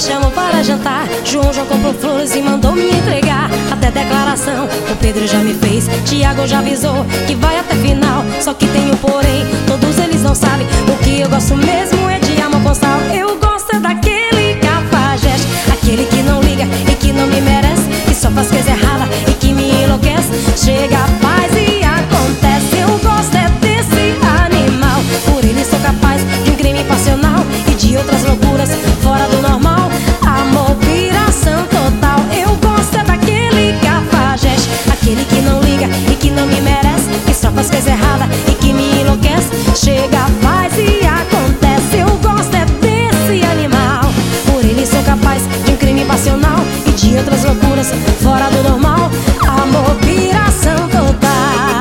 chamou para jantar. João já comprou flores e mandou me entregar. Até declaração o Pedro já me fez. Tiago já avisou que vai até final. Só que tem um porém, todos eles não sabem. O que eu gosto mesmo é de amor com sal. Eu gosto é daquele cafajeste, aquele que não liga e que não me merece, que só faz coisa errada e que me enlouquece. Chega, faz e acontece. Eu gosto é desse animal. Por ele sou capaz de um crime passional e de outras loucuras fora do normal. Amor, piração total. Eu gosto é daquele cafajeste, aquele que não liga e que não me merece, que só faz coisa errada e que me enlouquece. Chega, faz e acontece. Eu gosto é desse animal. Por ele sou capaz de um crime passional e de outras loucuras fora do normal. Amor, piração total.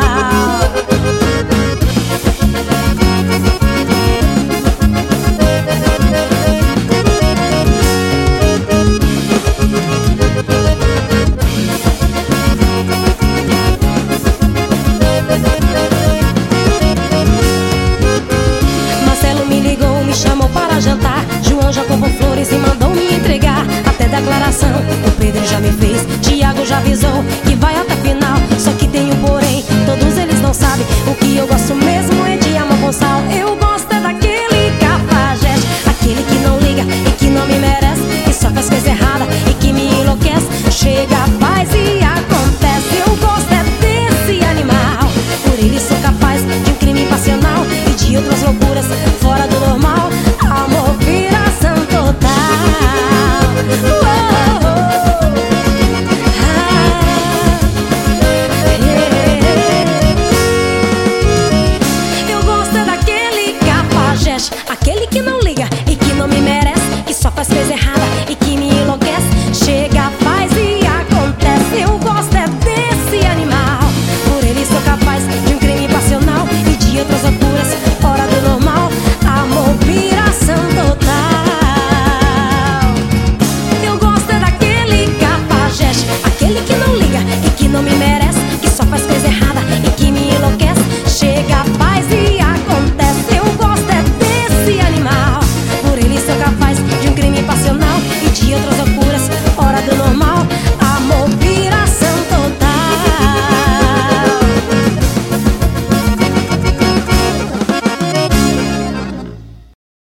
Marcelo me ligou, me chamou para jantar. João já comprou flores e mandou me entregar. Até declaração o Pedro já me fez. Tiago já avisou que vai até final.